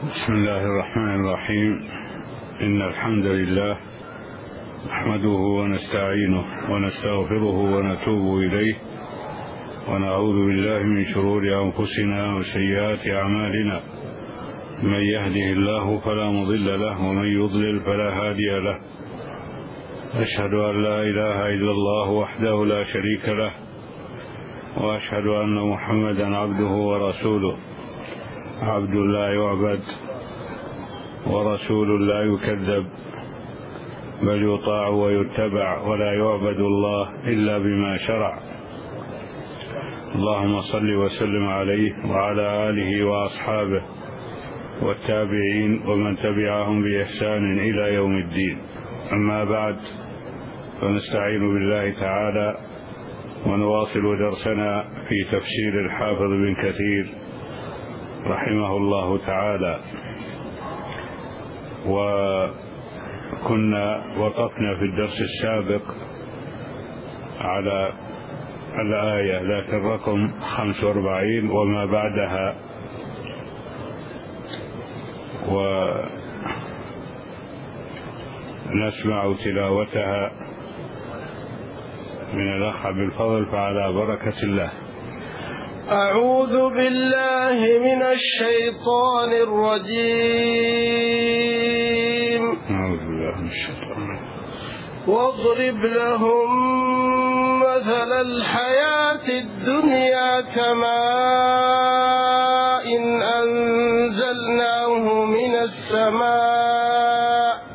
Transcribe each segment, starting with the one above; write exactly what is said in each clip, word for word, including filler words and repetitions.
بسم الله الرحمن الرحيم. إن الحمد لله نحمده ونستعينه ونستغفره ونتوب إليه، ونعوذ بالله من شرور أنفسنا وسيئات أعمالنا. من يهده الله فلا مضل له، ومن يضلل فلا هادي له. أشهد أن لا إله إلا الله وحده لا شريك له، وأشهد أن محمدا عبده ورسوله، عبد لا يعبد ورسول لا يكذب، بل يطاع ويتبع، ولا يعبد الله إلا بما شرع. اللهم صل وسلم عليه وعلى آله وأصحابه والتابعين ومن تبعهم بإحسان إلى يوم الدين. أما بعد، فنستعين بالله تعالى ونواصل درسنا في تفسير الحافظ بن كثير رحمه الله تعالى. وكنا وقفنا في الدرس السابق على الآية لكن رقم خمسة وأربعين وما بعدها، ونسمع تلاوتها من الأخ عبد الفضل، فعلى بركة الله. أعوذ بالله من الشيطان الرجيم. أعوذ بالله من الشيطان. واضرب لهم مثل الحياة الدنيا كماء إن أنزلناه من السماء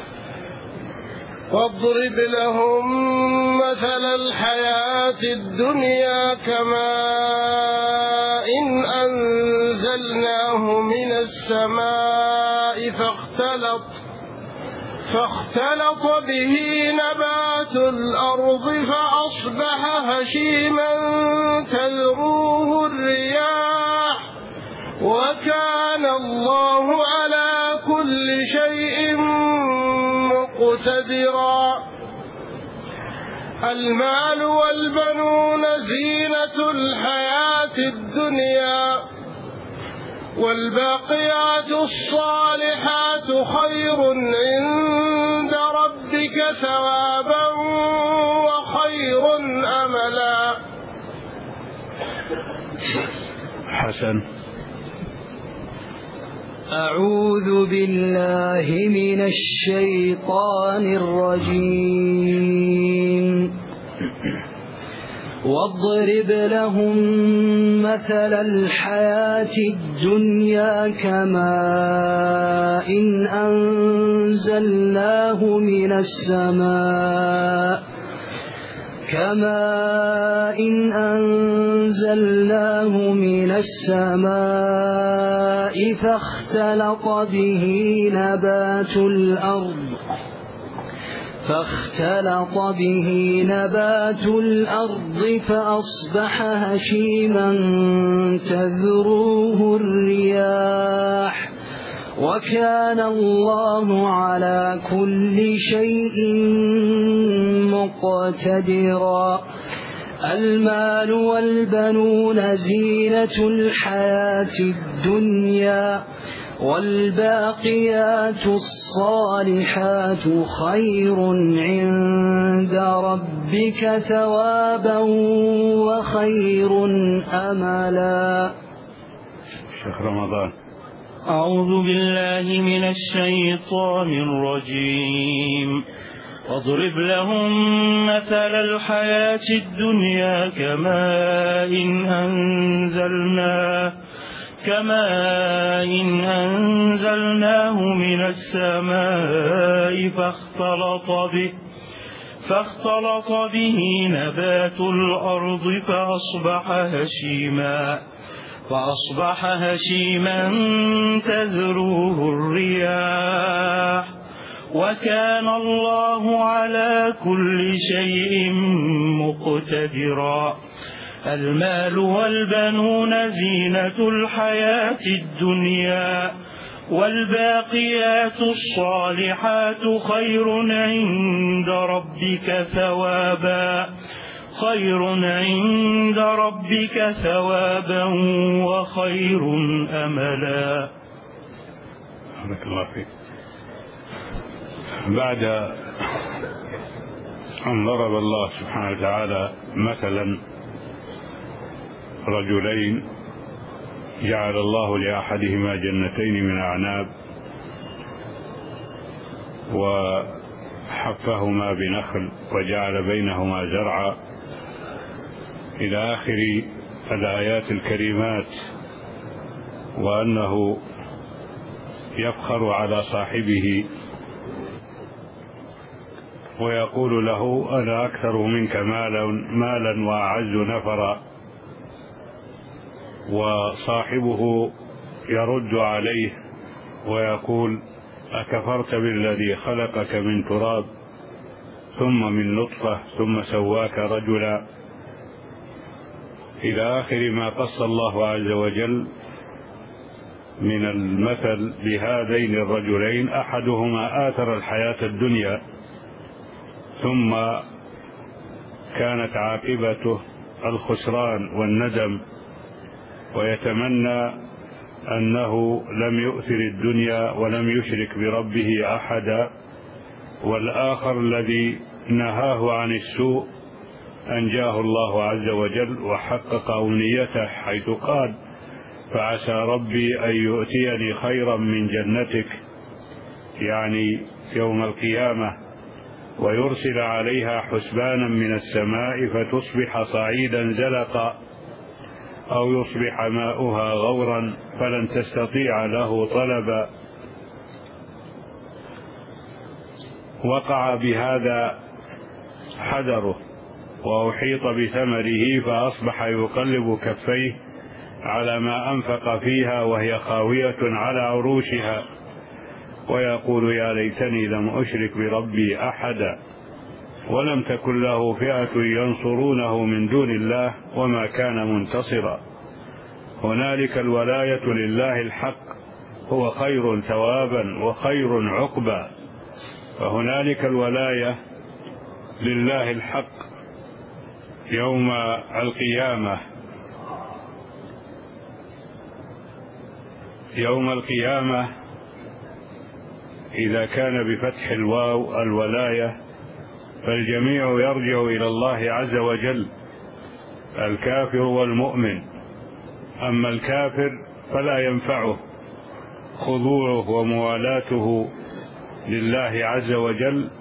واضرب لهم مثل الحياة الدنيا كماء إن أنزلناه من السماء فاختلط فاختلط به نبات الأرض فأصبح هشيما تذروه الرياح، وكان الله على كل شيء مقتدرا. المال والبنون زينة الحياة الدنيا، والباقيات الصالحات خير عند ربك ثوابا وخير أملا. حسن. أعوذ بالله من الشيطان الرجيم. واضرب لهم مثل الحياة الدنيا كماء إن أنزلناه من السماء كماء إن أنزلناه من السماء فاختلط به نبات الأرض فاختلط به نبات الأرض فأصبح هشيما تذروه الرياح، وكان الله على كل شيء مقتدرا. المال والبنون زينة الحياة الدنيا، والباقيات الصالحات خير عند ربك ثوابا وخير أملا. شيخ رمضان. أعوذ بالله من الشيطان الرجيم. واضرب لهم مثل الحياة الدنيا كماء إن أنزلناه كماء إن أنزلناه من السماء فاختلط به فاختلط به نبات الأرض فأصبح هشيما فأصبح هشيما تذروه الرياح، وكان الله على كل شيء مقتدرا. المال والبنون زينة الحياة الدنيا، والباقيات الصالحات خير عند ربك ثوابا خير عند ربك ثوابا وخير أملا. بارك الله فيك. بعد أن ضرب الله سبحانه وتعالى مثلا رجلين جعل الله لأحدهما جنتين من أعناب وحفهما بنخل وجعل بينهما زرعا إلى آخر الآيات الكريمات، وأنه يفخر على صاحبه ويقول له أنا أكثر منك مالا مالا وأعز نفرا، وصاحبه يرد عليه ويقول أكفرت بالذي خلقك من تراب ثم من نطفة ثم سواك رجلا، إلى آخر ما قص الله عز وجل من المثل بهذين الرجلين. أحدهما آثر الحياة الدنيا ثم كانت عاقبته الخسران والندم ويتمنى أنه لم يؤثر الدنيا ولم يشرك بربه أحدا، والآخر الذي نهاه عن السوء أنجاه الله عز وجل وحقق أمنيته، حيث قال فعسى ربي أن يؤتيني خيرا من جنتك، يعني يوم القيامة، ويرسل عليها حسبانا من السماء فتصبح صعيدا زلقا أو يصبح ماؤها غورا فلن تستطيع له طلبا. وقع بهذا حذره وأحيط بثمره فأصبح يقلب كفيه على ما أنفق فيها وهي خاوية على عروشها، ويقول يا ليتني لم أشرك بربي أحدا، ولم تكن له فئة ينصرونه من دون الله وما كان منتصرا. هنالك الولاية لله الحق، هو خير ثوابا وخير عقبا، فهنالك الولاية لله الحق يوم القيامة. يوم القيامة إذا كان بفتح الواو الولاية فالجميع يرجع إلى الله عز وجل، الكافر والمؤمن. أما الكافر فلا ينفعه خضوعه وموالاته لله عز وجل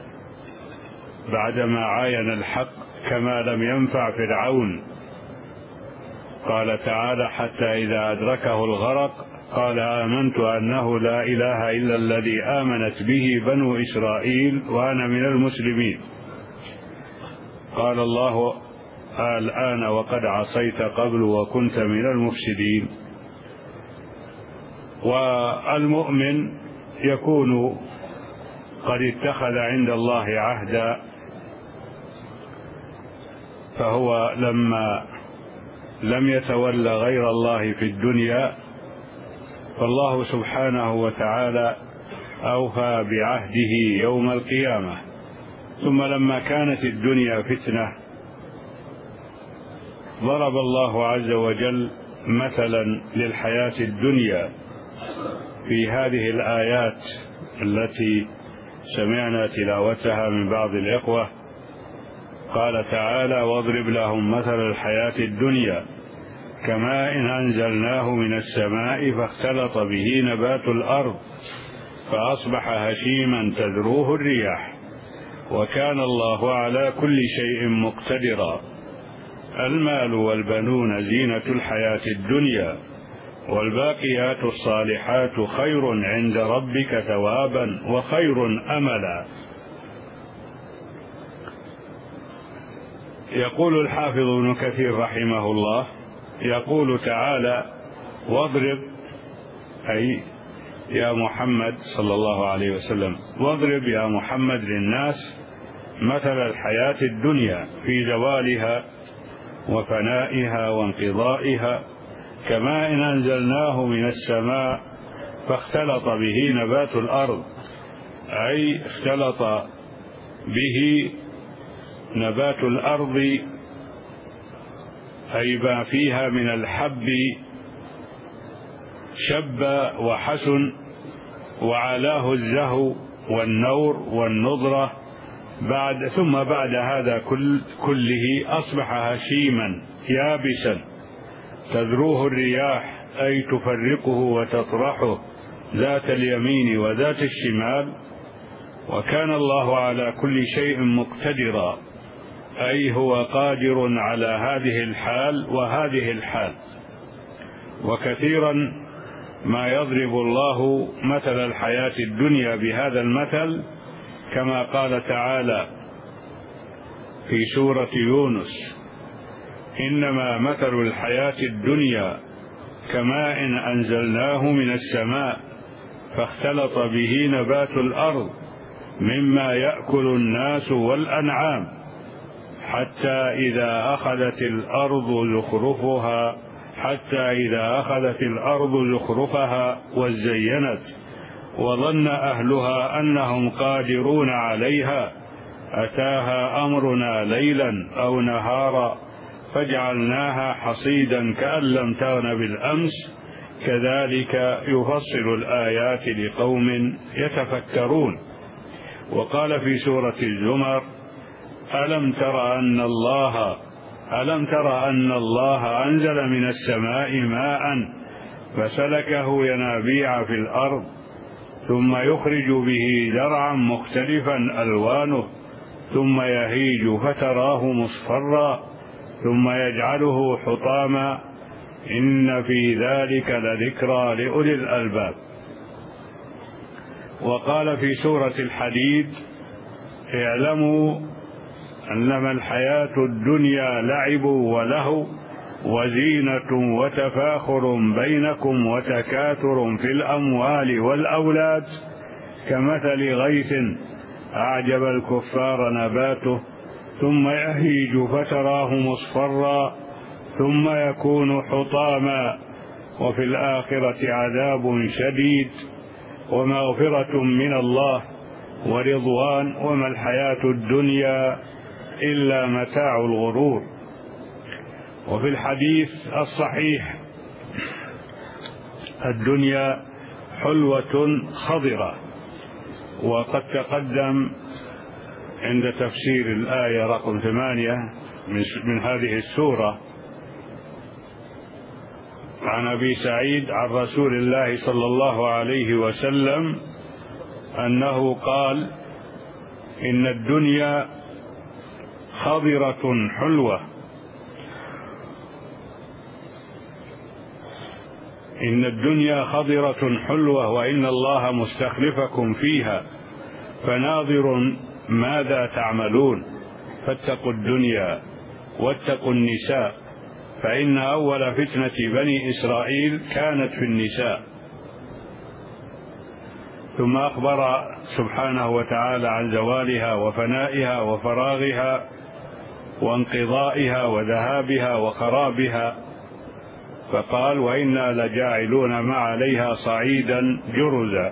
بعدما عاين الحق، كما لم ينفع فرعون. قال تعالى حتى إذا أدركه الغرق قال آمنت أنه لا إله إلا الذي آمنت به بنو إسرائيل وأنا من المسلمين. قال الله الآن وقد عصيت قبل وكنت من المفسدين. والمؤمن يكون قد اتخذ عند الله عهدا، فهو لما لم يتولى غير الله في الدنيا فالله سبحانه وتعالى أوفى بعهده يوم القيامة. ثم لما كانت الدنيا فتنة ضرب الله عز وجل مثلا للحياة الدنيا في هذه الآيات التي سمعنا تلاوتها من بعض الإخوة. قال تعالى واضرب لهم مثل الحياة الدنيا كماء أنزلناه من السماء فاختلط به نبات الأرض فأصبح هشيما تذروه الرياح وكان الله على كل شيء مقتدرا. المال والبنون زينة الحياة الدنيا والباقيات الصالحات خير عند ربك ثوابا وخير أملا. يقول الحافظ ابن كثير رحمه الله يقول تعالى واضرب، أي يا محمد صلى الله عليه وسلم واضرب يا محمد للناس مثل الحياة الدنيا في زوالها وفنائها وانقضائها كماء أنزلناه من السماء فاختلط به نبات الأرض، أي اختلط به نبات الأرض أي ما فيها من الحب شب وحسن وعلاه الزهو والنور والنضرة، بعد ثم بعد هذا كل كله أصبح هشيما يابسا تذروه الرياح، أي تفرقه وتطرحه ذات اليمين وذات الشمال. وكان الله على كل شيء مقتدرا، أي هو قادر على هذه الحال وهذه الحال. وكثيرا ما يضرب الله مثل الحياة الدنيا بهذا المثل، كما قال تعالى في سورة يونس: إنما مثل الحياة الدنيا كماء أنزلناه من السماء فاختلط به نبات الأرض مما يأكل الناس والأنعام حتى إذا أخذت الأرض زخرفها حتى إذا أخذت الأرض زخرفها وزينت وظن أهلها أنهم قادرون عليها أتاها أمرنا ليلا أو نهارا فجعلناها حصيدا كأن لم تغن بالأمس كذلك يفصل الآيات لقوم يتفكرون. وقال في سورة الزمر: ألم تر أن الله ألم تر أن الله أنزل من السماء ماء فسلكه ينابيع في الأرض ثم يخرج به زرعا مختلفا ألوانه ثم يهيج فتراه مصفرا ثم يجعله حطاما إن في ذلك لذكرى لأولي الألباب. وقال في سورة الحديد: اعلموا أنما الحياة الدنيا لعب ولهو وزينة وتفاخر بينكم وتكاثر في الأموال والأولاد كمثل غيث أعجب الكفار نباته ثم يهيج فتراه مصفرا ثم يكون حطاما وفي الآخرة عذاب شديد ومغفرة من الله ورضوان وما الحياة الدنيا إلا متاع الغرور. وفي الحديث الصحيح: الدنيا حلوة خضرة. وقد تقدم عند تفسير الآية رقم ثمانية من هذه السورة عن أبي سعيد عن رسول الله صلى الله عليه وسلم أنه قال: إن الدنيا خضرة حلوة إن الدنيا خضرة حلوة وإن الله مستخلفكم فيها فناظر ماذا تعملون فاتقوا الدنيا واتقوا النساء فإن أول فتنة بني إسرائيل كانت في النساء. ثم أخبر سبحانه وتعالى عن زوالها وفنائها وفراغها وانقضائها وذهابها وخرابها، فقال: وإنا لجاعلون ما عليها صعيدا جرزا.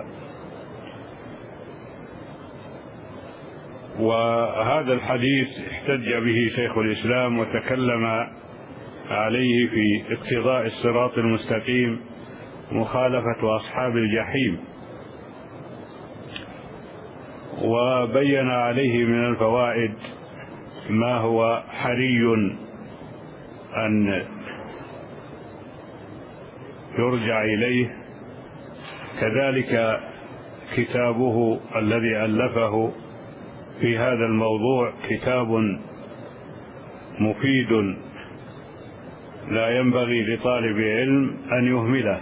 وهذا الحديث احتج به شيخ الإسلام وتكلم عليه في اقتضاء الصراط المستقيم مخالفة أصحاب الجحيم، وبين عليه من الفوائد ما هو حري أن يرجع إليه. كذلك كتابه الذي ألفه في هذا الموضوع كتاب مفيد لا ينبغي لطالب علم أن يهمله.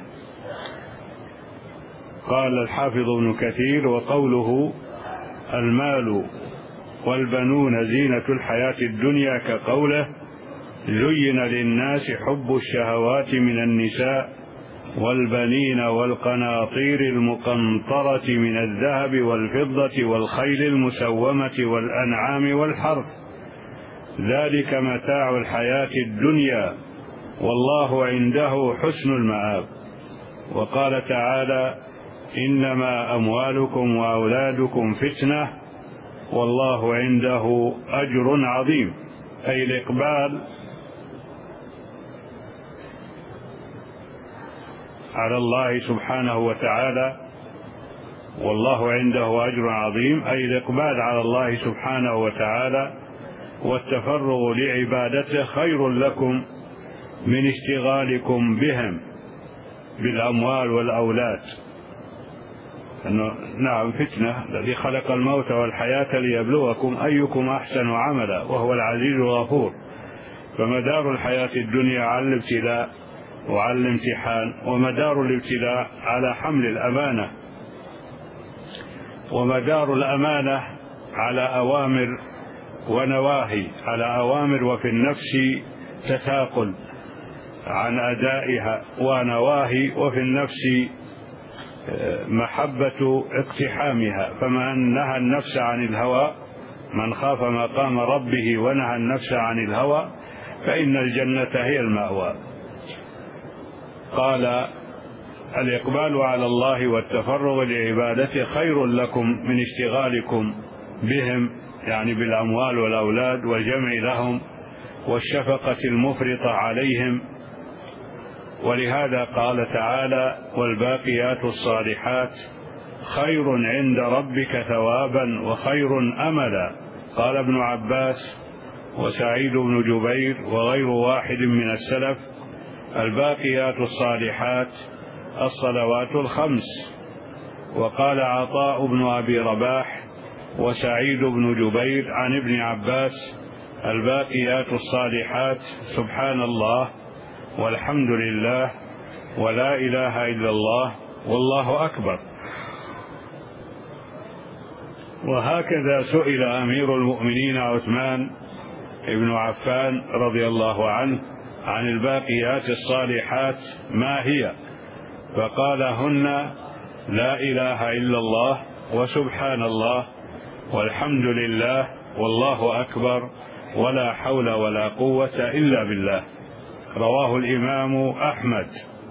قال الحافظ ابن كثير: وقوله المال والبنون زينة الحياة الدنيا كقوله: زين للناس حب الشهوات من النساء والبنين والقناطير المقنطرة من الذهب والفضة والخيل المسومة والأنعام والحرث ذلك متاع الحياة الدنيا والله عنده حسن المآب. وقال تعالى: إنما أموالكم وأولادكم فتنة والله عنده أجر عظيم، أي الإقبال على الله سبحانه وتعالى والله عنده أجر عظيم، أي الإقبال على الله سبحانه وتعالى والتفرغ لعبادته خير لكم من اشتغالكم بهم بالأموال والأولاد. أنه نعم فتنة، الذي خلق الموت والحياة ليبلوكم أيكم أحسن عملا وهو العزيز الغفور. فمدار الحياة الدنيا على الابتلاء وعلى الامتحان، ومدار الابتلاء على حمل الأمانة، ومدار الأمانة على أوامر ونواهي، على أوامر وفي النفس تثاقل عن أدائها، ونواهي وفي النفس محبة اقتحامها. فمن نهى النفس عن الهوى، من خاف مقام ربه ونهى النفس عن الهوى فإن الجنة هي المأوى. قال: الإقبال على الله والتفرغ لعبادته خير لكم من اشتغالكم بهم، يعني بالأموال والأولاد والجمع لهم والشفقة المفرطة عليهم. ولهذا قال تعالى: والباقيات الصالحات خير عند ربك ثوابا وخير أملا. قال ابن عباس وسعيد بن جبير وغير واحد من السلف: الباقيات الصالحات الصلوات الخمس. وقال عطاء بن أبي رباح وسعيد بن جبير عن ابن عباس: الباقيات الصالحات سبحان الله والحمد لله ولا إله إلا الله والله أكبر. وهكذا سئل أمير المؤمنين عثمان بن عفان رضي الله عنه عن الباقيات الصالحات ما هي، فقال: هن لا إله إلا الله وسبحان الله والحمد لله والله أكبر ولا حول ولا قوة إلا بالله. رواه الإمام أحمد.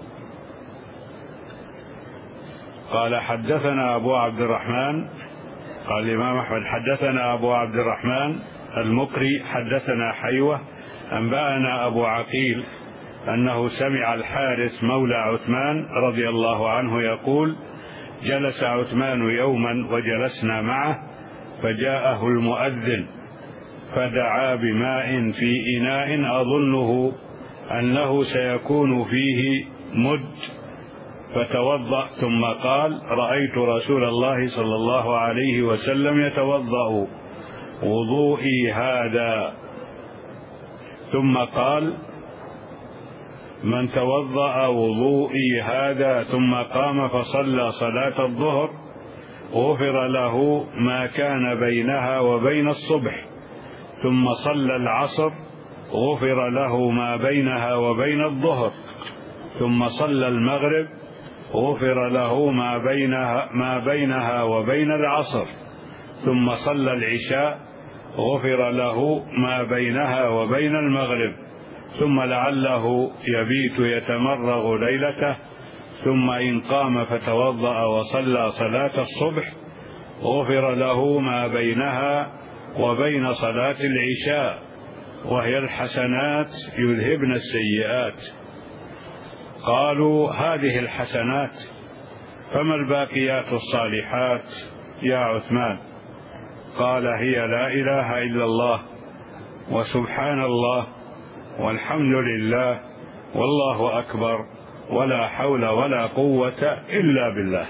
قال: حدثنا أبو عبد الرحمن، قال الإمام أحمد: حدثنا أبو عبد الرحمن المقري حدثنا حيوة أنبأنا أبو عقيل أنه سمع الحارث مولى عثمان رضي الله عنه يقول: جلس عثمان يوما وجلسنا معه، فجاءه المؤذن فدعا بماء في إناء أظنه أنه سيكون فيه مد، فتوضأ ثم قال: رأيت رسول الله صلى الله عليه وسلم يتوضأ وضوئي هذا. ثم قال: من توضأ وضوئي هذا ثم قام فصلى صلاة الظهر غفر له ما كان بينها وبين الصبح، ثم صلى العصر غفر له ما بينها وبين الظهر، ثم صلى المغرب غفر له ما بينها, ما بينها وبين العصر، ثم صلى العشاء غفر له ما بينها وبين المغرب، ثم لعله يبيت يتمرغ ليلته، ثم إن قام فتوضأ وصلى صلاة الصبح غفر له ما بينها وبين صلاة العشاء، وهي الحسنات يذهبن السيئات. قالوا: هذه الحسنات، فما الباقيات الصالحات يا عثمان؟ قال: هي لا إله إلا الله وسبحان الله والحمد لله والله أكبر ولا حول ولا قوة إلا بالله.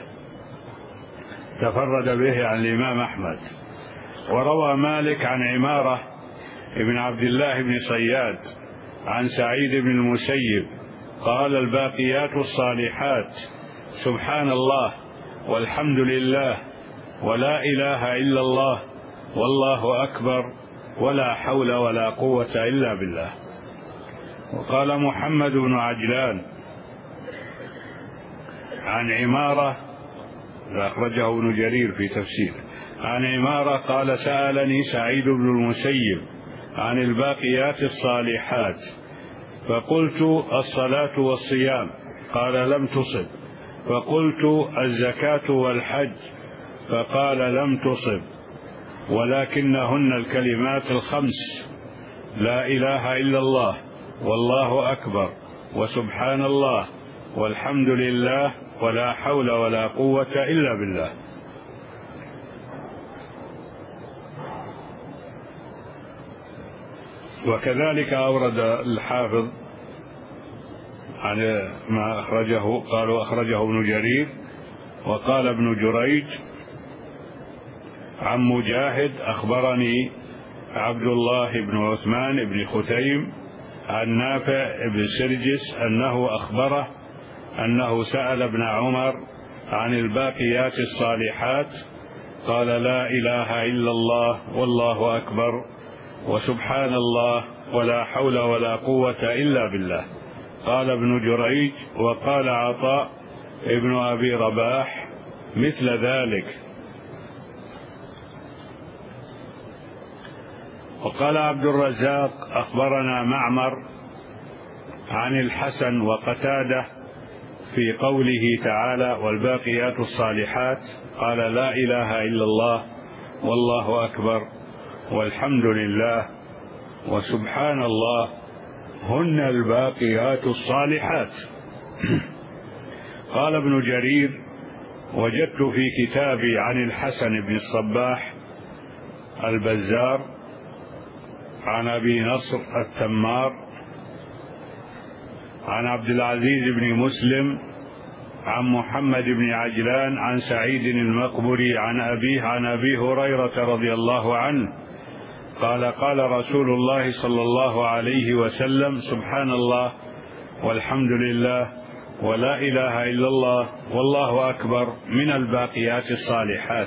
تفرد به عن الإمام أحمد. وروى مالك عن عمارة ابن عبد الله بن صياد عن سعيد بن المسيب قال: الباقيات الصالحات سبحان الله والحمد لله ولا إله إلا الله والله أكبر ولا حول ولا قوة إلا بالله. وقال محمد بن عجلان عن عمارة، أخرجه ابن جرير في تفسيره، عن عمارة قال: سألني سعيد بن المسيب عن الباقيات الصالحات، فقلت: الصلاة والصيام. قال: لم تصب. فقلت: الزكاة والحج. فقال: لم تصب، ولكنهن الكلمات الخمس: لا إله إلا الله والله أكبر وسبحان الله والحمد لله ولا حول ولا قوة إلا بالله. وكذلك أورد الحافظ عن ما أخرجه، قالوا أخرجه ابن جرير، وقال ابن جريج عن مجاهد أخبرني عبد الله بن عثمان بن ختيم عن نافع بن سرجس أنه أخبره أنه سأل ابن عمر عن الباقيات الصالحات، قال لا إله إلا الله والله أكبر وسبحان الله ولا حول ولا قوة إلا بالله. قال ابن جريج وقال عطاء ابن أبي رباح مثل ذلك. وقال عبد الرزاق أخبرنا معمر عن الحسن وقتادة في قوله تعالى والباقيات الصالحات، قال لا إله إلا الله والله أكبر والحمد لله وسبحان الله هن الباقيات الصالحات. قال ابن جرير وجدت في كتابي عن الحسن بن الصباح البزار عن أبي نصر التمار عن عبد العزيز بن مسلم عن محمد بن عجلان عن سعيد المقبري عن أبيه عن أبي هريرة رضي الله عنه قال قال رسول الله صلى الله عليه وسلم سبحان الله والحمد لله ولا إله إلا الله والله أكبر من الباقيات الصالحات.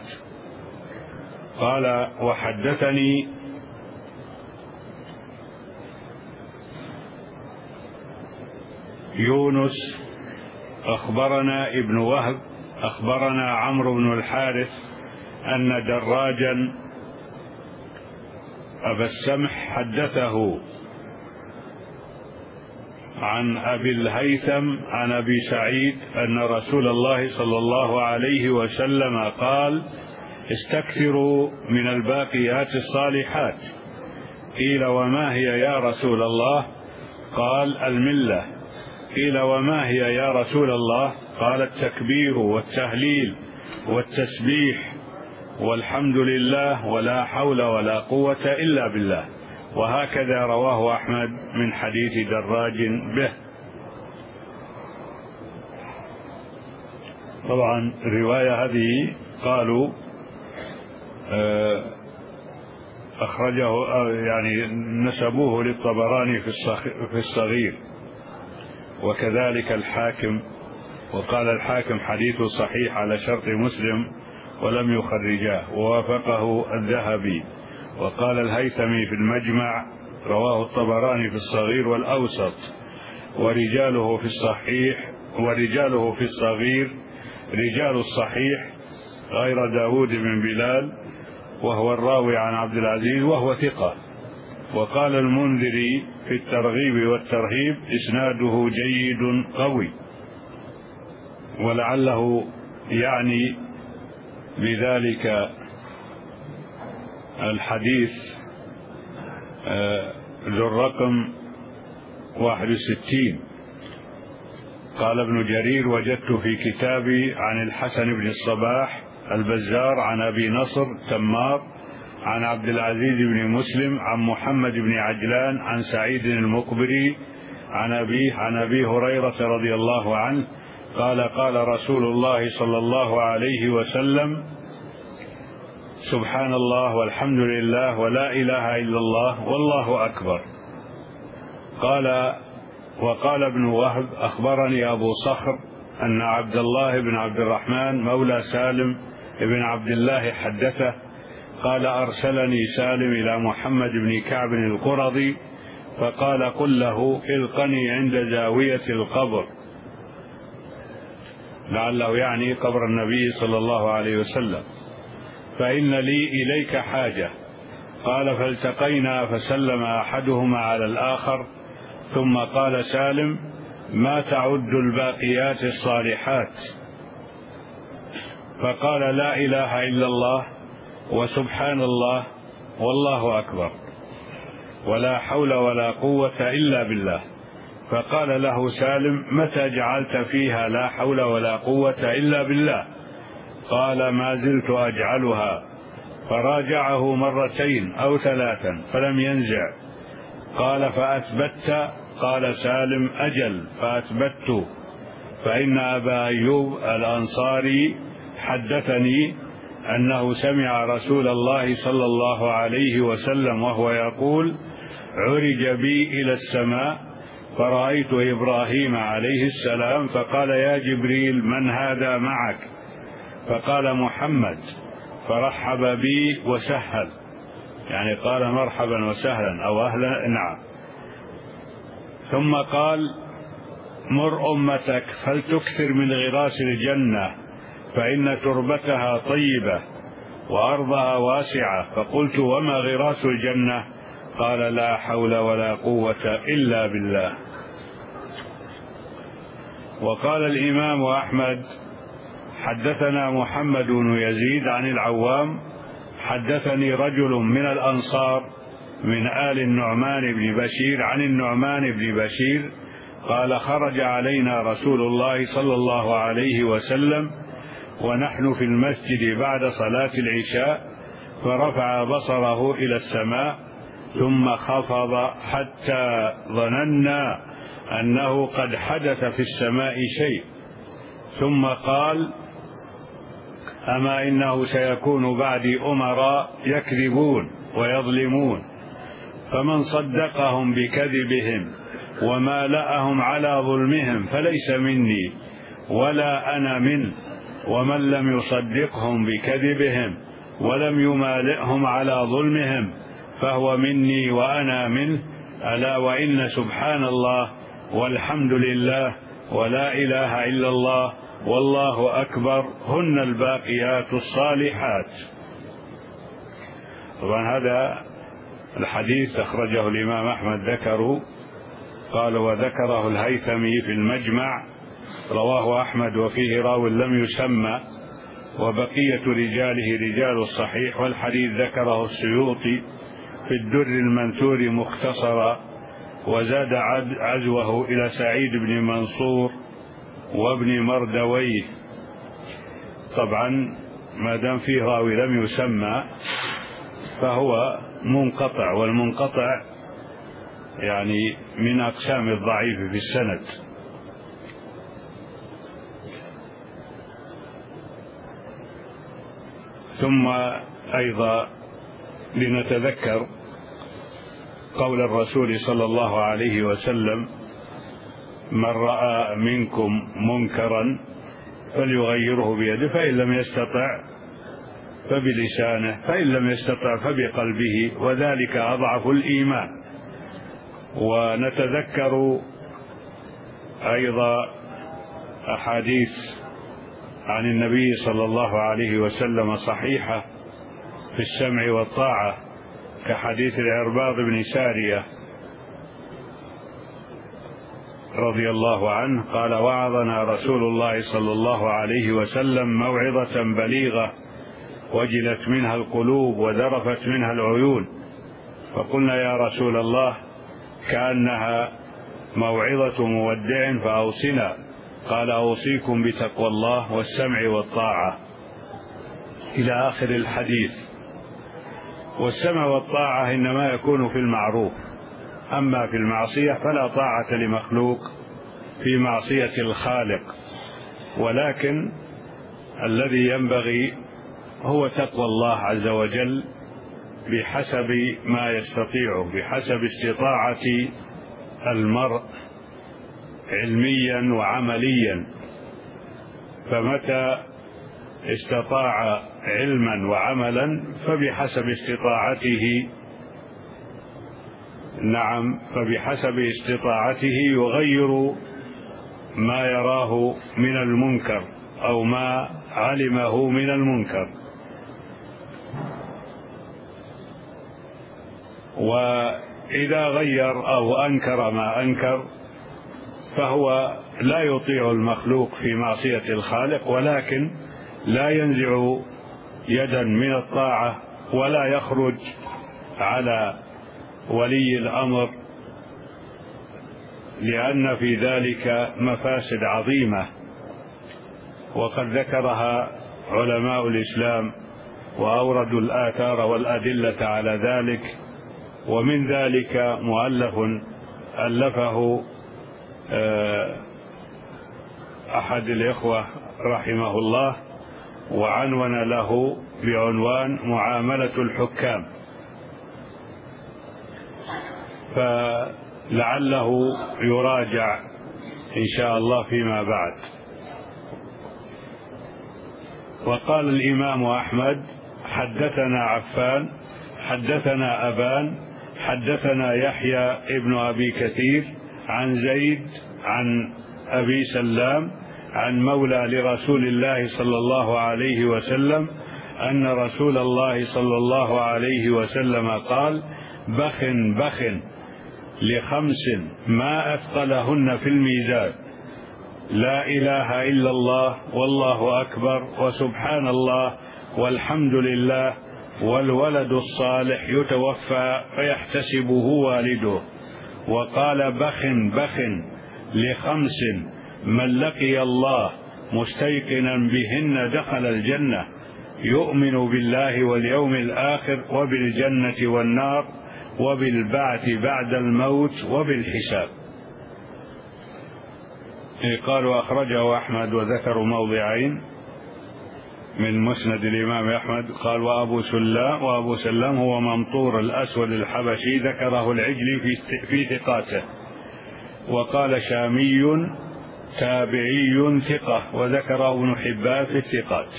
قال وحدثني يونس أخبرنا ابن وهب أخبرنا عمرو بن الحارث أن دراجا أبا السمح حدثه عن أبي الهيثم عن أبي سعيد أن رسول الله صلى الله عليه وسلم قال استكثروا من الباقيات الصالحات. قيل وما هي يا رسول الله؟ قال الملة. قيل وما هي يا رسول الله؟ قال التكبير والتهليل والتسبيح والحمد لله ولا حول ولا قوة إلا بالله. وهكذا رواه أحمد من حديث دراج به. طبعا الرواية هذه قالوا أخرجه يعني نسبوه للطبراني في الصغير وكذلك الحاكم، وقال الحاكم حديث صحيح على شرط مسلم ولم يخرجاه ووافقه الذهبي. وقال الهيثمي في المجمع رواه الطبراني في الصغير والأوسط ورجاله في الصحيح ورجاله في الصغير رجال الصحيح غير داود بن بلال وهو الراوي عن عبد العزيز وهو ثقة. وقال المنذري في الترغيب والترهيب إسناده جيد قوي، ولعله يعني بذلك الحديث ذو الرقم واحد وستين. قال ابن جرير وجدت في كتابي عن الحسن بن الصباح البزار عن أبي نصر تمار عن عبد العزيز بن مسلم عن محمد بن عجلان عن سعيد المقبري عن أبيه عن أبي هريرة رضي الله عنه قال قال رسول الله صلى الله عليه وسلم سبحان الله والحمد لله ولا إله إلا الله والله أكبر. قال وقال ابن وهب أخبرني أبو صخر أن عبد الله بن عبد الرحمن مولى سالم بن عبد الله حدثه قال أرسلني سالم إلى محمد بن كعب القرظي فقال قل له القني عند زاوية القبر، لعله يعني قبر النبي صلى الله عليه وسلم، فإن لي إليك حاجة. قال فالتقينا فسلم أحدهما على الآخر ثم قال سالم ما تعد الباقيات الصالحات؟ فقال لا إله إلا الله وسبحان الله والله أكبر ولا حول ولا قوة إلا بالله. فقال له سالم متى جعلت فيها لا حول ولا قوة إلا بالله؟ قال ما زلت أجعلها. فراجعه مرتين أو ثلاثا فلم ينزع. قال فأثبت؟ قال سالم أجل فأثبت، فإن أبا أيوب الأنصاري حدثني أنه سمع رسول الله صلى الله عليه وسلم وهو يقول: عرج بي إلى السماء فرأيت إبراهيم عليه السلام فقال: يا جبريل من هذا معك؟ فقال: محمد، فرحب بي وسهل، يعني قال مرحبا وسهلا أو أهلا، نعم. ثم قال: مر أمتك فلتكثر من غراس الجنة فإن تربتها طيبة وأرضها واسعة. فقلت: وما غراس الجنة؟ قال: لا حول ولا قوة إلا بالله. وقال الإمام أحمد: حدثنا محمد بن يزيد عن العوام حدثني رجل من الأنصار من آل النعمان بن بشير عن النعمان بن بشير قال: خرج علينا رسول الله صلى الله عليه وسلم ونحن في المسجد بعد صلاة العشاء، فرفع بصره إلى السماء ثم خفض حتى ظننا أنه قد حدث في السماء شيء، ثم قال: أما إنه سيكون بعدي أمراء يكذبون ويظلمون، فمن صدقهم بكذبهم ومالأهم على ظلمهم فليس مني ولا أنا منه، ومن لم يصدقهم بكذبهم ولم يمالئهم على ظلمهم فهو مني وأنا منه. ألا وإن سبحان الله والحمد لله ولا إله إلا الله والله أكبر هن الباقيات الصالحات. طبعا هذا الحديث أخرجه الإمام أحمد ذكروا قال: وذكره الهيثمي في المجمع، رواه أحمد وفيه راو لم يسمى، وبقية رجاله رجال الصحيح. والحديث ذكره السيوطي في الدر المنثور مختصرا، وزاد عزوه إلى سعيد بن منصور وابن مردويه. طبعا ما دام فيه راوي لم يسمى فهو منقطع، والمنقطع يعني من أقسام الضعيف في السند. ثم أيضا لنتذكر قول الرسول صلى الله عليه وسلم: من رأى منكم منكرا فليغيره بيده، فإن لم يستطع فبلسانه، فإن لم يستطع فبقلبه، وذلك أضعف الإيمان. ونتذكر أيضا أحاديث عن النبي صلى الله عليه وسلم صحيحة في السمع والطاعة، كحديث العرباض بن سارية رضي الله عنه قال: وعظنا رسول الله صلى الله عليه وسلم موعظة بليغة وجلت منها القلوب وذرفت منها العيون، فقلنا: يا رسول الله كأنها موعظة مودع فأوصنا. قال: أوصيكم بتقوى الله والسمع والطاعة، إلى آخر الحديث. والسمع والطاعة إنما يكون في المعروف، أما في المعصية فلا طاعة لمخلوق في معصية الخالق، ولكن الذي ينبغي هو تقوى الله عز وجل بحسب ما يستطيعه، بحسب استطاعة المرء علميا وعمليا. فمتى استطاع علما وعملا فبحسب استطاعته، نعم، فبحسب استطاعته يغير ما يراه من المنكر أو ما علمه من المنكر. وإذا غير أو أنكر ما أنكر فهو لا يطيع المخلوق في معصية الخالق، ولكن لا ينزع يدا من الطاعة ولا يخرج على ولي الأمر، لأن في ذلك مفاسد عظيمة وقد ذكرها علماء الإسلام وأوردوا الآثار والأدلة على ذلك، ومن ذلك مؤلف ألفه أحد الإخوة رحمه الله، وعنون له بعنوان معاملة الحكام، فلعله يراجع إن شاء الله فيما بعد. وقال الإمام أحمد: حدثنا عفان حدثنا أبان حدثنا يحيى ابن أبي كثير عن زيد عن أبي سلام عن مولى لرسول الله صلى الله عليه وسلم أن رسول الله صلى الله عليه وسلم قال: بخ بخ لخمس ما أثقلهن في الميزان: لا إله إلا الله والله أكبر وسبحان الله والحمد لله والولد الصالح يتوفى فيحتسبه والده. وقال: بخ بخ لخمس من لقي الله مستيقنا بهن دخل الجنة: يؤمن بالله واليوم الآخر وبالجنة والنار وبالبعث بعد الموت وبالحساب. قال: وأخرجه أحمد وذكر موضعين من مسند الإمام أحمد. قال: وأبو سلام وأبو سلام هو ممطور الأسود الحبشي، ذكره العجلي في ثقاته. وقال: شامي تابعي ثقة، وذكره ابن حبان في الثقات.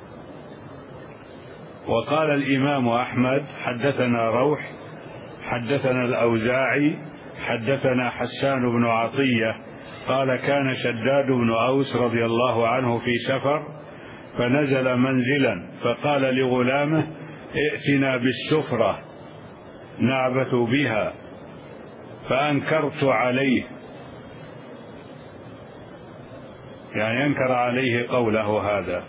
وقال الإمام أحمد: حدثنا روح حدثنا الأوزاعي حدثنا حسان بن عطية قال: كان شداد بن أوس رضي الله عنه في سفر، فنزل منزلا فقال لغلامه: ائتنا بالسفرة نعبث بها، فأنكرت عليه، يعني ينكر عليه قوله هذا.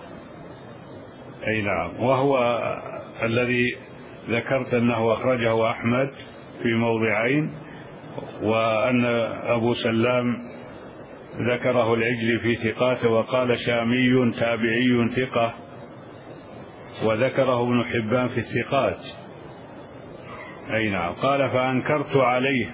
أي نعم، وهو الذي ذكرت أنه أخرجه أحمد في موضعين، وأن أبو سلام ذكره العجل في ثقاته، وقال: شامي تابعي ثقة، وذكره ابن حبان في الثقات. أي نعم. قال: فأنكرت عليه،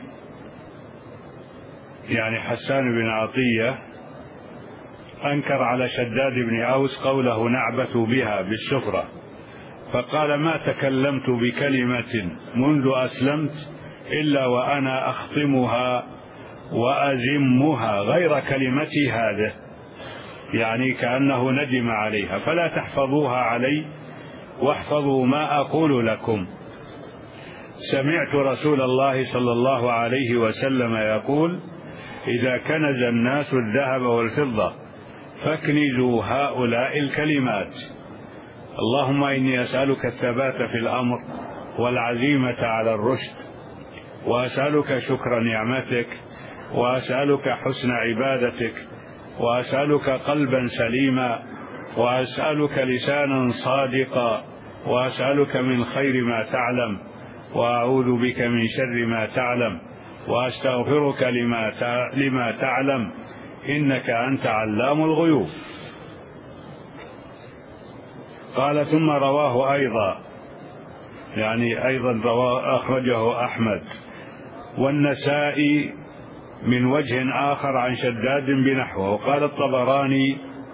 يعني حسان بن عطية أنكر على شداد بن أوس قوله نعبث بها بالسفرة، فقال: ما تكلمت بكلمة منذ أسلمت إلا وأنا أخطمها وأزمها غير كلمتي هذه، يعني كأنه ندم عليها. فلا تحفظوها علي واحفظوا ما أقول لكم. سمعت رسول الله صلى الله عليه وسلم يقول: إذا كنز الناس الذهب والفضة فاكنزوا هؤلاء الكلمات: اللهم إني أسألك الثبات في الأمر والعزيمة على الرشد، وأسألك شكر نعمتك، وأسألك حسن عبادتك، وأسألك قلبا سليما، وأسألك لسانا صادقا، وأسألك من خير ما تعلم، وأعوذ بك من شر ما تعلم، وأستغفرك لما لما تعلم، إنك أنت علام الغيوب. قال: ثم رواه أيضا، يعني أيضا رواه أخرجه أحمد والنسائي من وجه آخر عن شداد بنحوه. قال الطبراني: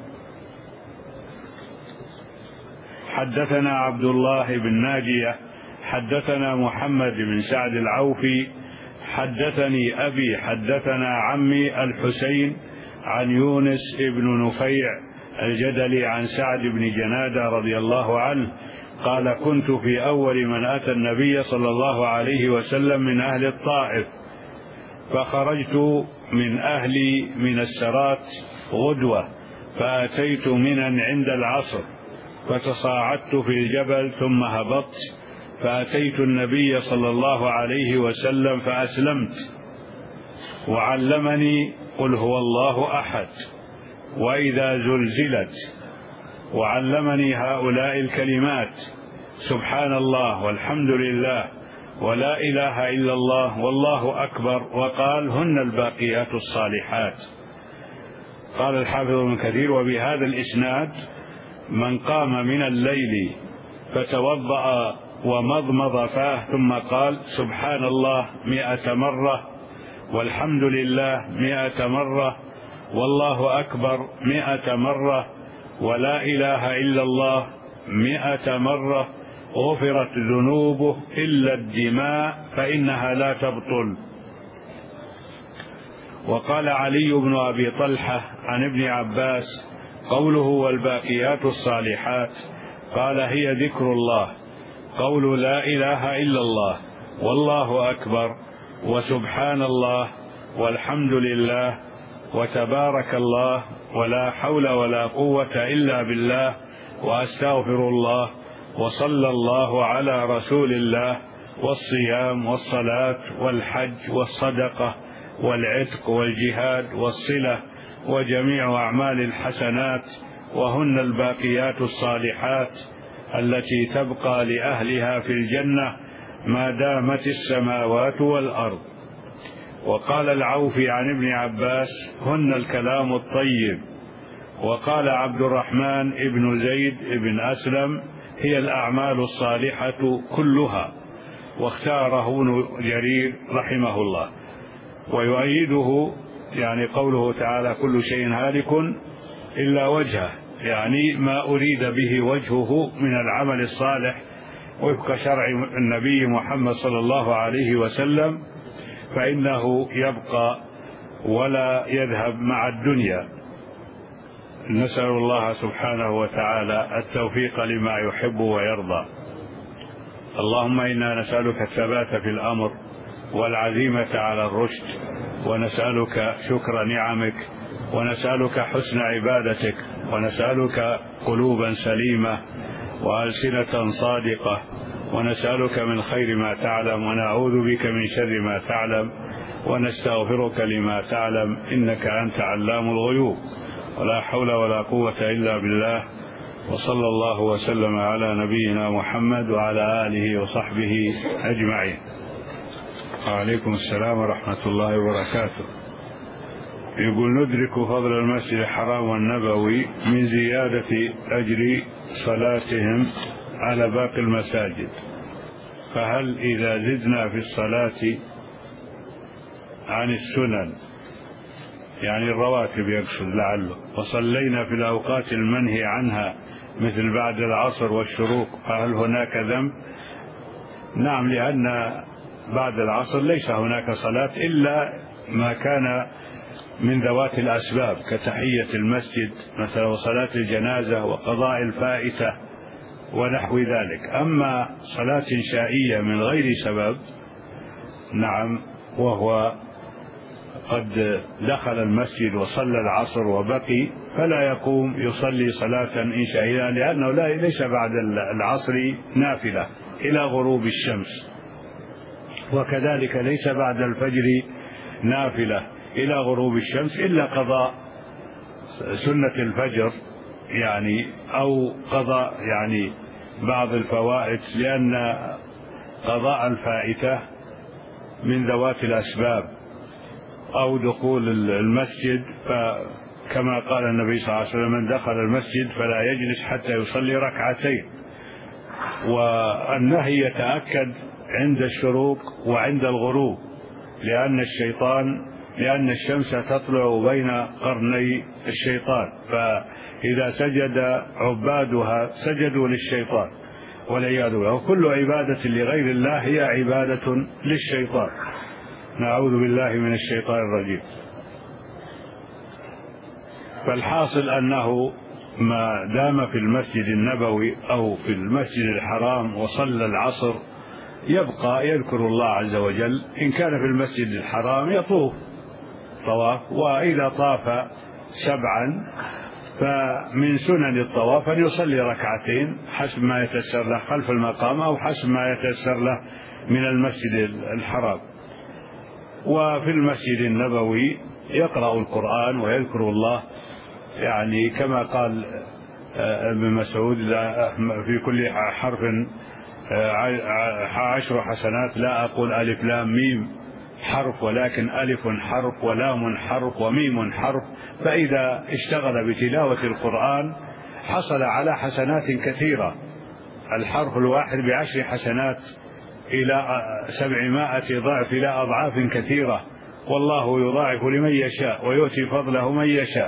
حدثنا عبد الله بن ناجية حدثنا محمد بن سعد العوفي حدثني أبي حدثنا عمي الحسين عن يونس بن نفيع الجدلي عن سعد بن جنادة رضي الله عنه قال: كنت في أول من أتى النبي صلى الله عليه وسلم من أهل الطائف، فخرجت من أهلي من السرات غدوة، فأتيت منا عند العصر، فتصاعدت في الجبل، ثم هبطت فأتيت النبي صلى الله عليه وسلم فأسلمت، وعلمني قل هو الله أحد وإذا زلزلت، وعلمني هؤلاء الكلمات: سبحان الله والحمد لله ولا إله إلا الله والله أكبر، وقال: هن الباقيات الصالحات. قال الحافظ ابن كثير: وبهذا الإسناد: من قام من الليل فتوضأ ومضمض فاه ثم قال سبحان الله مئة مرة، والحمد لله مئة مرة، والله أكبر مئة مرة، ولا إله إلا الله مئة مرة، غفرت ذنوبه إلا الدماء فإنها لا تبطل. وقال علي بن أبي طلحة عن ابن عباس قوله والباقيات الصالحات قال هي ذكر الله، قول لا إله إلا الله والله أكبر وسبحان الله والحمد لله وتبارك الله ولا حول ولا قوة إلا بالله وأستغفر الله وصلى الله على رسول الله، والصيام والصلاة والحج والصدقة والعتق والجهاد والصلة وجميع أعمال الحسنات، وهن الباقيات الصالحات التي تبقى لأهلها في الجنة ما دامت السماوات والأرض. وقال العوفي عن ابن عباس هن الكلام الطيب. وقال عبد الرحمن ابن زيد ابن أسلم هي الأعمال الصالحة كلها، واختاره ابن جرير رحمه الله. ويؤيده يعني قوله تعالى كل شيء هالك إلا وجهه، يعني ما أريد به وجهه من العمل الصالح وفق شرع النبي محمد صلى الله عليه وسلم، فإنه يبقى ولا يذهب مع الدنيا. نسأل الله سبحانه وتعالى التوفيق لما يحب ويرضى. اللهم إنا نسألك الثبات في الأمر والعزيمة على الرشد، ونسألك شكر نعمك، ونسألك حسن عبادتك، ونسألك قلوبا سليمة وألسنة صادقة، ونسألك من خير ما تعلم، ونعوذ بك من شر ما تعلم، ونستغفرك لما تعلم، إنك أنت علام الغيوب. ولا حول ولا قوة إلا بالله. وصلى الله وسلم على نبينا محمد وعلى آله وصحبه أجمعين. وعليكم السلام ورحمة الله وبركاته. يقول ندرك فضل المسجد الحرام والنبوي من زيادة أجر صلاتهم على باقي المساجد، فهل إذا زدنا في الصلاة عن السنن يعني الرواتب يقصد لعله وصلينا في الأوقات المنهي عنها مثل بعد العصر والشروق فهل هناك ذنب؟ نعم، لأن بعد العصر ليس هناك صلاة إلا ما كان من ذوات الأسباب كتحية المسجد مثلا وصلاة الجنازة وقضاء الفائتة ونحو ذلك. أما صلاة شائية من غير سبب نعم وهو قد دخل المسجد وصلى العصر وبقي فلا يقوم يصلي صلاة إنشائية، لأنه لا ليس بعد العصر نافلة إلى غروب الشمس، وكذلك ليس بعد الفجر نافلة إلى غروب الشمس إلا قضاء سنة الفجر يعني أو قضاء يعني بعض الفوائد، لأن قضاء الفائتة من ذوات الأسباب، أو دخول المسجد فكما قال النبي صلى الله عليه وسلم من دخل المسجد فلا يجلس حتى يصلي ركعتين. والنهي يتأكد عند الشروق وعند الغروب، لأن الشيطان لأن الشمس تطلع بين قرني الشيطان، فإذا سجد عبادها سجدوا للشيطان والعياذ بالله، وكل عبادة لغير الله هي عبادة للشيطان. نعوذ بالله من الشيطان الرجيم. فالحاصل أنه ما دام في المسجد النبوي أو في المسجد الحرام وصلى العصر يبقى يذكر الله عز وجل. إن كان في المسجد الحرام يطوف طواف، وإذا طاف سبعا فمن سنن الطواف أن يصلي ركعتين حسب ما يتيسر له خلف المقام أو حسب ما يتيسر له من المسجد الحرام. وفي المسجد النبوي يقرأ القرآن ويذكر الله، يعني كما قال ابن مسعود في كل حرف عشر حسنات، لا أقول ألف لام ميم حرف ولكن ألف حرف ولام حرف وميم حرف، فإذا اشتغل بتلاوة القرآن حصل على حسنات كثيرة الحرف الواحد بعشر حسنات إلى سبعمائة ضعف إلى أضعاف كثيرة، والله يضاعف لمن يشاء ويؤتي فضله من يشاء.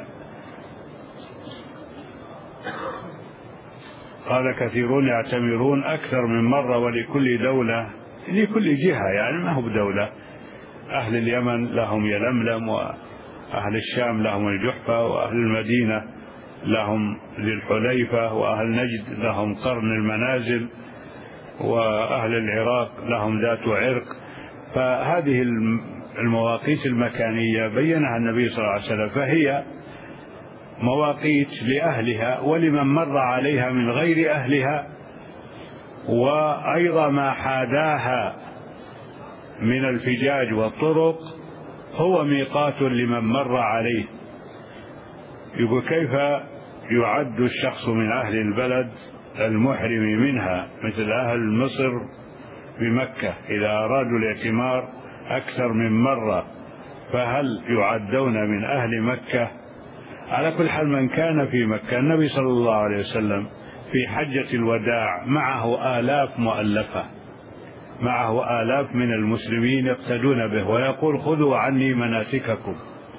قال كثيرون يعتمرون أكثر من مرة ولكل دولة لكل جهة، يعني ما هو بدولة. أهل اليمن لهم يلملم، وأهل الشام لهم الجحفة، وأهل المدينة لهم ذي الحليفة، وأهل نجد لهم قرن المنازل، وأهل العراق لهم ذات عرق. فهذه المواقيت المكانية بينها النبي صلى الله عليه وسلم، فهي مواقيت لأهلها ولمن مر عليها من غير أهلها، وأيضا ما حاداها من الفجاج والطرق هو ميقات لمن مر عليه. يقول كيف يعد الشخص من أهل البلد المحرم منها مثل أهل مصر بمكة إذا أرادوا الاعتمار أكثر من مرة، فهل يعدون من أهل مكة؟ على كل حال من كان في مكة، النبي صلى الله عليه وسلم في حجة الوداع معه آلاف مؤلفة، معه آلاف من المسلمين يقتدون به، ويقول خذوا عني مناسككم.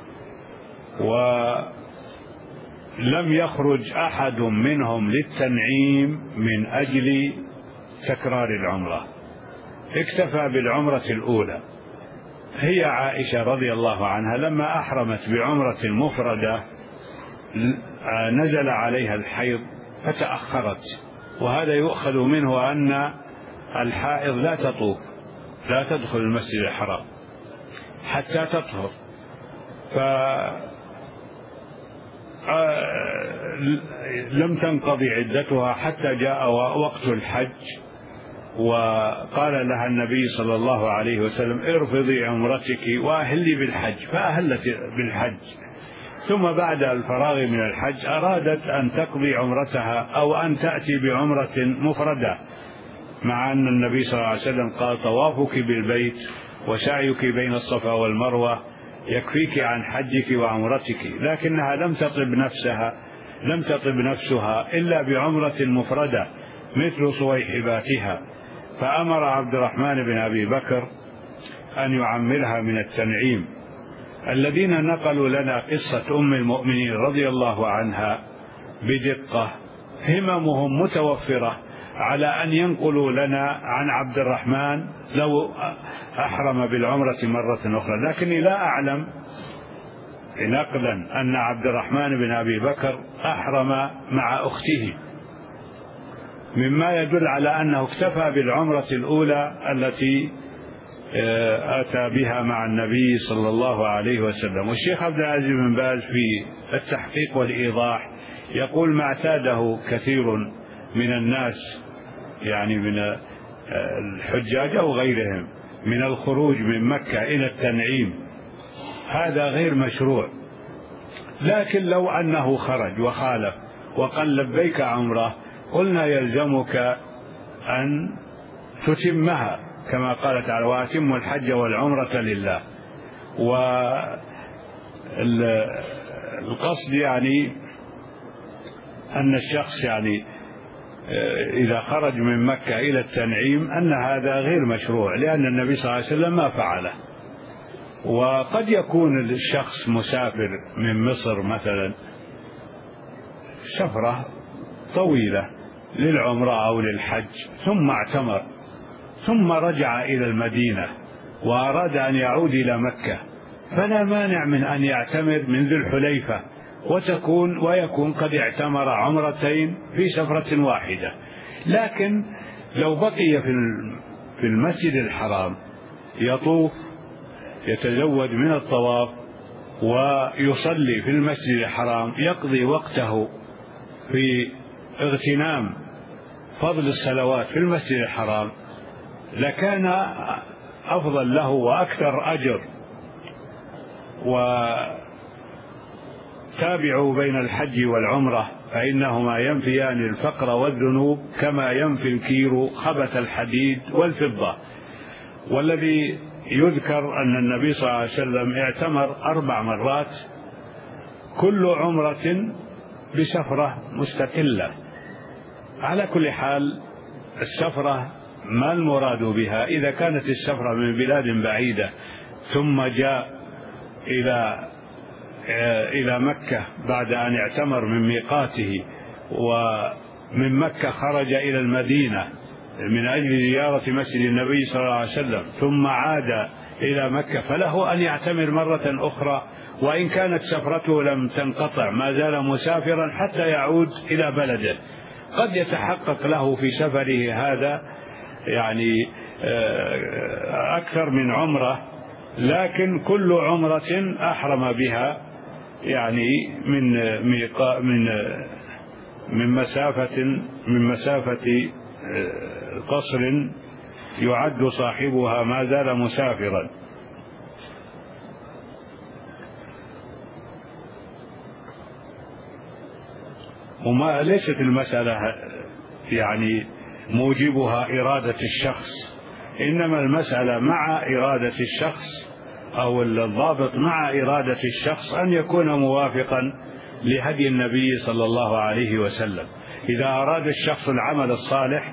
ولم يخرج أحد منهم للتنعيم من أجل تكرار العمرة، اكتفى بالعمرة الأولى. هي عائشة رضي الله عنها لما أحرمت بعمرة مفردة نزل عليها الحيض فتأخرت، وهذا يؤخذ منه أن الحائض لا تطوف، لا تدخل المسجد الحرام حتى تطهر. فلم تنقضي عدتها حتى جاء وقت الحج، وقال لها النبي صلى الله عليه وسلم ارفضي عمرتك وأهلي بالحج، فأهلت بالحج. ثم بعد الفراغ من الحج أرادت أن تقضي عمرتها أو أن تأتي بعمرة مفردة، مع أن النبي صلى الله عليه وسلم قال طوافك بالبيت وسعيك بين الصفا والمروة يكفيك عن حجك وعمرتك، لكنها لم تطب نفسها لم تطب نفسها إلا بعمرة مفردة مثل صويحباتها، فأمر عبد الرحمن بن أبي بكر أن يعمرها من التنعيم. الذين نقلوا لنا قصة أم المؤمنين رضي الله عنها بدقة هممهم متوفرة على أن ينقلوا لنا عن عبد الرحمن لو أحرم بالعمرة مرة أخرى، لكني لا أعلم نقلا أن عبد الرحمن بن أبي بكر أحرم مع أخته، مما يدل على أنه اكتفى بالعمرة الأولى التي أتى بها مع النبي صلى الله عليه وسلم. والشيخ عبد العزيز بن باز في التحقيق والإيضاح يقول ما اعتاده كثير من الناس، يعني من الحجاج أو غيرهم، من الخروج من مكة إلى التنعيم، هذا غير مشروع. لكن لو أنه خرج وخالف وقال لبيك عمره، قلنا يلزمك أن تتمها كما قال تعالى وأتموا الحج والعمرة لله. والقصد يعني أن الشخص يعني إذا خرج من مكة إلى التنعيم أن هذا غير مشروع، لأن النبي صلى الله عليه وسلم ما فعله. وقد يكون الشخص مسافر من مصر مثلا سفرة طويلة للعمرة أو للحج ثم اعتمر ثم رجع إلى المدينة وأراد أن يعود إلى مكة، فلا مانع من أن يعتمر من ذي الحليفة وتكون ويكون قد اعتمر عمرتين في سفرة واحدة. لكن لو بقي في المسجد الحرام يطوف يتزود من الطواف ويصلي في المسجد الحرام، يقضي وقته في اغتنام فضل الصلوات في المسجد الحرام، لكان أفضل له وأكثر أجر. وتابعوا بين الحج والعمرة فإنهما ينفيان الفقر والذنوب كما ينفي الكير خبث الحديد والفضة. والذي يذكر أن النبي صلى الله عليه وسلم اعتمر أربع مرات كل عمرة بسفرة مستقلة. على كل حال السفرة ما المراد بها؟ إذا كانت السفرة من بلاد بعيدة ثم جاء إلى إلى مكة بعد أن اعتمر من ميقاته، ومن مكة خرج إلى المدينة من أجل زيارة مسجد النبي صلى الله عليه وسلم ثم عاد إلى مكة، فله أن يعتمر مرة أخرى، وإن كانت سفرته لم تنقطع ما زال مسافرا حتى يعود إلى بلده. قد يتحقق له في سفره هذا يعني أكثر من عمرة، لكن كل عمرة أحرم بها يعني من من من مسافة من مسافة قصر يعد صاحبها ما زال مسافرا. وما ليست المسألة يعني موجبها إرادة الشخص، إنما المسألة مع إرادة الشخص أو الضابط مع إرادة الشخص أن يكون موافقا لهدي النبي صلى الله عليه وسلم. إذا أراد الشخص العمل الصالح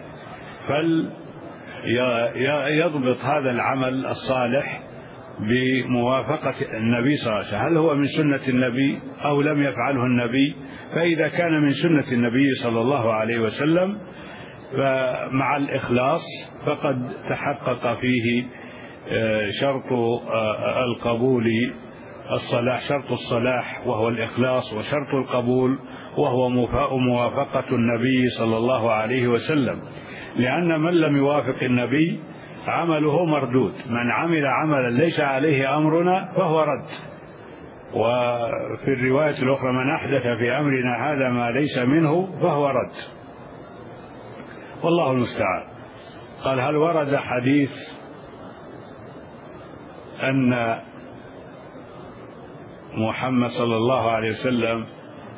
فليضبط هذا العمل الصالح بموافقة النبي صلى الله عليه وسلم، هل هو من سنة النبي أو لم يفعله النبي؟ فإذا كان من سنة النبي صلى الله عليه وسلم فمع الإخلاص فقد تحقق فيه شرط القبول الصلاح، شرط الصلاح وهو الإخلاص، وشرط القبول وهو موافقة النبي صلى الله عليه وسلم، لأن من لم يوافق النبي عمله مردود. من عمل عملا ليس عليه أمرنا فهو رد. وفي الرواية الأخرى من أحدث في أمرنا هذا ما ليس منه فهو رد، والله المستعان. قال هل ورد حديث أن محمد صلى الله عليه وسلم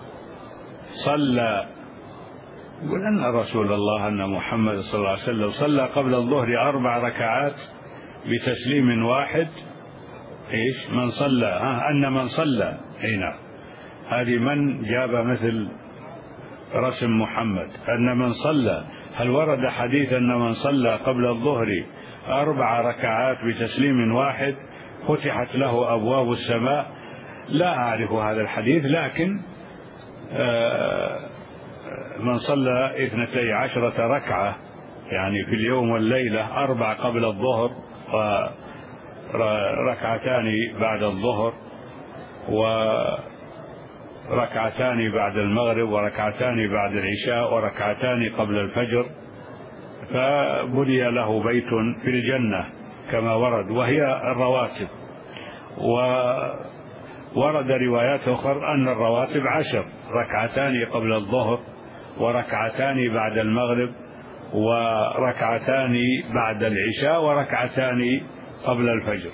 صلى، يقول أن رسول الله أن محمد صلى الله عليه وسلم صلى قبل الظهر أربع ركعات بتسليم واحد؟ إيش من صلى؟ ها أن من صلى هنا هذه من جاب مثل رسم محمد أن من صلى. هل ورد حديث أن من صلى قبل الظهر أربع ركعات بتسليم واحد فتحت له أبواب السماء؟ لا أعرف هذا الحديث، لكن من صلى اثنتي عشرة ركعة يعني في اليوم والليلة، أربع قبل الظهر وركعتان بعد الظهر وركعتان بعد المغرب وركعتان بعد العشاء وركعتان قبل الفجر، فبني له بيت في الجنة كما ورد، وهي الرواتب. وورد روايات أخرى أن الرواتب عشر، ركعتان قبل الظهر وركعتان بعد المغرب وركعتان بعد العشاء وركعتان قبل الفجر،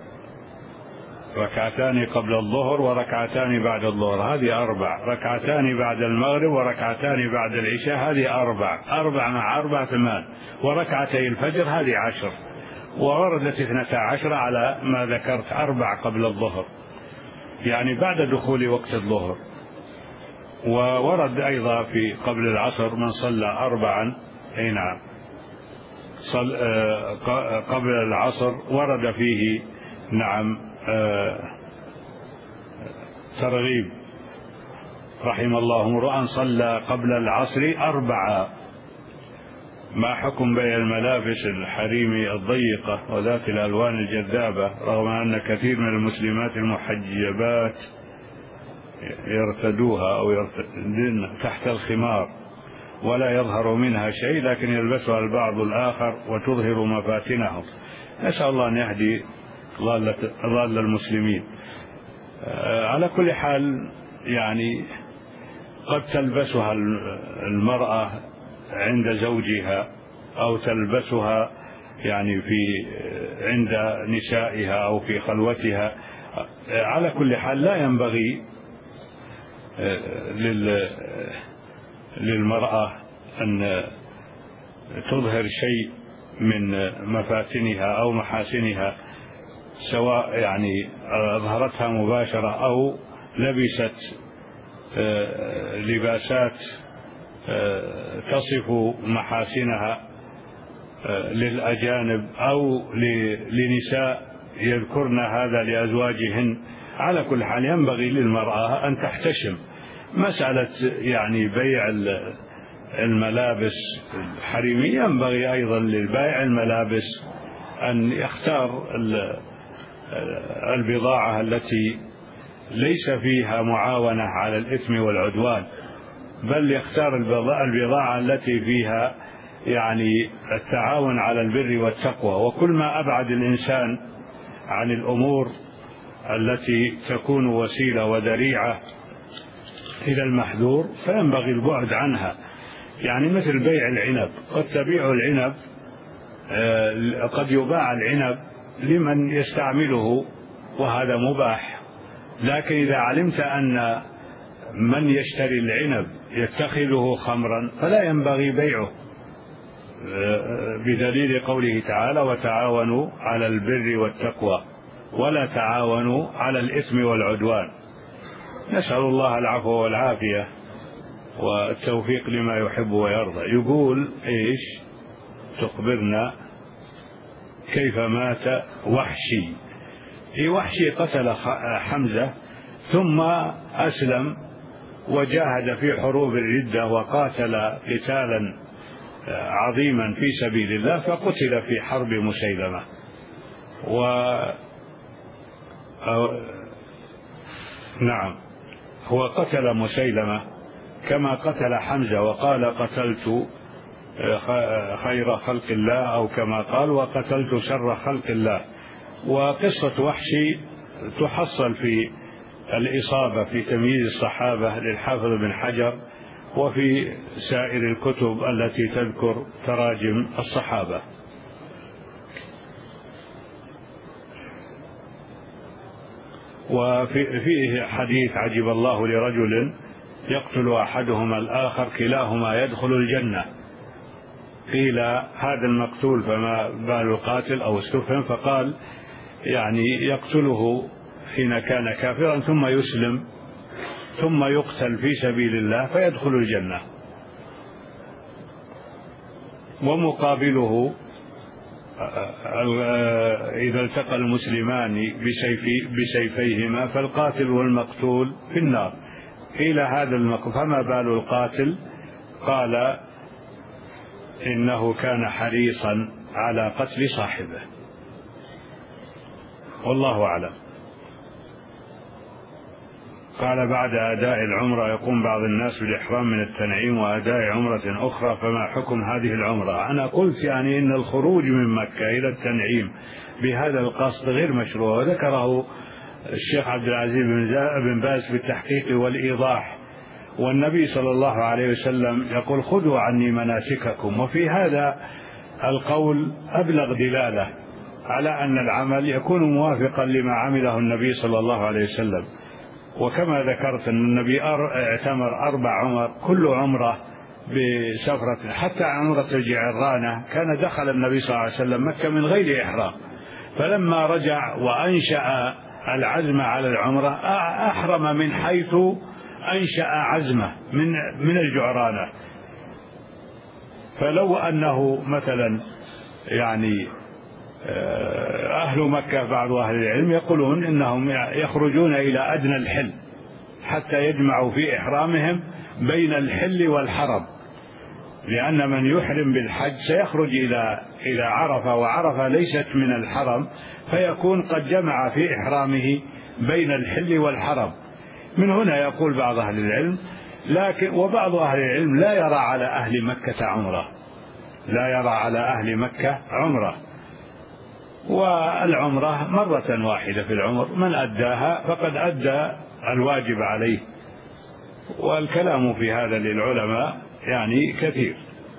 ركعتان قبل الظهر وركعتان بعد الظهر هذه أربع، ركعتان بعد المغرب وركعتان بعد العشاء هذه أربع، أربع مع أربع ثمان، وركعتي الفجر هذه عشر، ووردت اثنتا عشر على ما ذكرت، أربع قبل الظهر يعني بعد دخول وقت الظهر. وورد أيضا في قبل العصر من صلى أربعا، أي نعم صل قبل العصر ورد فيه نعم ترغيب، رحم الله امرأ صلى قبل العصر أربعة. ما حكم بيع الملابس الحريمي الضيقة وذات الألوان الجذابة رغم أن كثير من المسلمات المحجبات يرتدوها أو يرتدين تحت الخمار ولا يظهر منها شيء، لكن يلبسها البعض الآخر وتظهر مفاتنهم؟ نسأل الله أن يهدي ضال المسلمين. على كل حال يعني قد تلبسها المرأة عند زوجها أو تلبسها يعني في عند نسائها أو في خلوتها. على كل حال لا ينبغي للمرأة أن تظهر شيء من مفاتنها أو محاسنها، سواء يعني أظهرتها مباشرة أو لبست لباسات تصف محاسنها للأجانب أو لنساء يذكرن هذا لأزواجهن. على كل حال ينبغي للمرأة أن تحتشم. مسألة يعني بيع الملابس الحريمية ينبغي أيضا للبائع الملابس أن يختار البضاعة التي ليس فيها معاونة على الإثم والعدوان، بل يختار البضاعة التي فيها يعني التعاون على البر والتقوى. وكل ما أبعد الإنسان عن الأمور التي تكون وسيلة وذريعة إلى المحذور فينبغي البعد عنها. يعني مثل بيع العنب، قد تبيع العنب، قد يباع العنب لمن يستعمله وهذا مباح، لكن إذا علمت أن من يشتري العنب يتخذه خمرا فلا ينبغي بيعه، بدليل قوله تعالى: وتعاونوا على البر والتقوى ولا تعاونوا على الإثم والعدوان. نسأل الله العفو والعافية والتوفيق لما يحب ويرضى. يقول إيش؟ تخبرنا كيف مات وحشي. إيه وحشي قتل حمزة ثم أسلم وجاهد في حروب الردة وقاتل قتالا عظيما في سبيل الله، فقتل في حرب مسيلمة. و نعم هو قتل مسيلمة كما قتل حمزة، وقال: قتلت خير خلق الله، أو كما قال: وقتلت شر خلق الله. وقصة وحشي تحصل في الإصابة في تمييز الصحابة للحافظ بن حجر وفي سائر الكتب التي تذكر تراجم الصحابة. وفيه حديث: عجب الله لرجل يقتل أحدهما الآخر كلاهما يدخل الجنة. قيل: هذا المقتول فما بال القاتل؟ أو استفهم، فقال: يعني يقتله حين كان كافرا ثم يسلم ثم يقتل في سبيل الله فيدخل الجنة. ومقابله: إذا التقى المسلمان بسيفيهما فالقاتل والمقتول في النار. قيل: هذا المقتول فما بال القاتل؟ قال: إنه كان حريصا على قتل صاحبه. والله أعلم. قال: بعد أداء العمرة يقوم بعض الناس بالإحرام من التنعيم وأداء عمرة أخرى، فما حكم هذه العمرة؟ أنا قلت يعني إن الخروج من مكة إلى التنعيم بهذا القصد غير مشروع، وذكره الشيخ عبد العزيز بن باز في التحقيق والإيضاح. والنبي صلى الله عليه وسلم يقول: خذوا عني مناسككم. وفي هذا القول أبلغ دلالة على أن العمل يكون موافقا لما عمله النبي صلى الله عليه وسلم. وكما ذكرت أن النبي اعتمر أربع عمر، كل عمرة بسفرة، حتى عمرة الجعرانة كان دخل النبي صلى الله عليه وسلم مكة من غير إحرام، فلما رجع وأنشأ العزم على العمرة أحرم من حيث أنشأ عزمه من من الجعرانة. فلو أنه مثلا يعني أهل مكة بعض أهل العلم يقولون إنهم يخرجون إلى أدنى الحل حتى يجمعوا في إحرامهم بين الحل والحرم، لأن من يحرم بالحج سيخرج إلى إلى عرفة، وعرفة ليست من الحرم، فيكون قد جمع في إحرامه بين الحل والحرم. من هنا يقول بعض أهل العلم، لكن وبعض أهل العلم لا يرى على أهل مكة عمرة، لا يرى على أهل مكة عمرة. والعمرة مرة واحدة في العمر، من أداها فقد أدى الواجب عليه. والكلام في هذا للعلماء يعني كثير،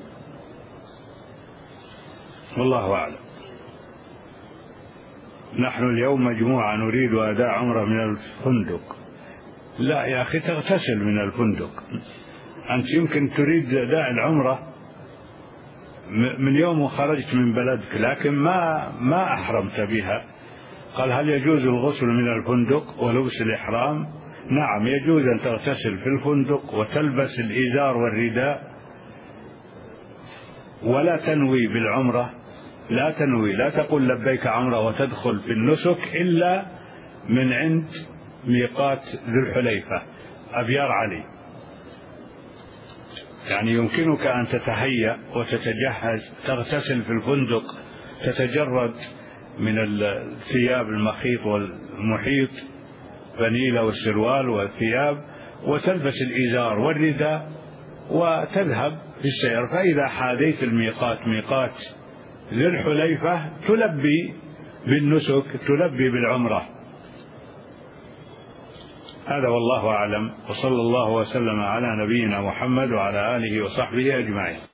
والله أعلم. نحن اليوم مجموعة نريد أداء عمرة من الفندق. لا يا أخي، تغتسل من الفندق. أنت يمكن تريد أداء العمرة من يوم خرجت من بلدك، لكن ما ما أحرمت بها. قال: هل يجوز الغسل من الفندق ولبس الإحرام؟ نعم، يجوز أن تغتسل في الفندق وتلبس الإزار والرداء ولا تنوي بالعمرة، لا تنوي، لا تقول لبيك عمرة وتدخل في النسك إلا من عند ميقات ذي الحليفة أبيار علي. يعني يمكنك أن تتهيأ وتتجهز، تغتسل في الفندق، تتجرد من الثياب المخيط والمحيط، فنيلة والسروال والثياب، وتلبس الإزار والرداء وتذهب في السير. فإذا حاديت الميقات ميقات ذي الحليفة تلبي بالنسك، تلبي بالعمرة. هذا والله أعلم، وصلى الله وسلم على نبينا محمد وعلى آله وصحبه أجمعين.